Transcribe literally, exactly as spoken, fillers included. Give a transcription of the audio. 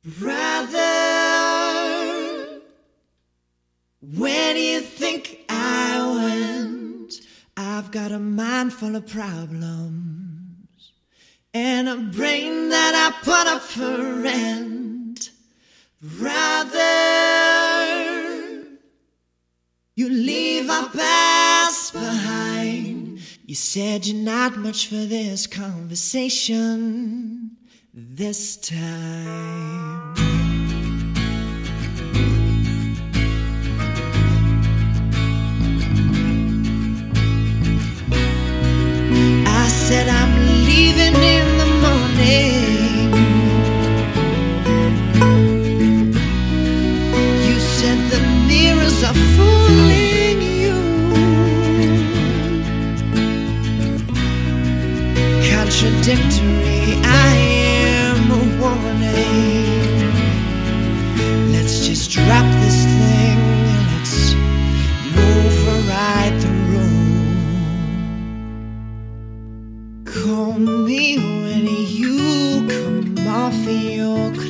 Brother, where do you think I went? I've got a mind full of problems and a brain that I put up for rent. Brother, you leave our past behind. You said you're not much for this conversation this time. I said I'm leaving in the morning. You said the mirrors are fooling you. Contradictory, I am a warning. Let's just drop this thing and let's move right through. Call me when you come off your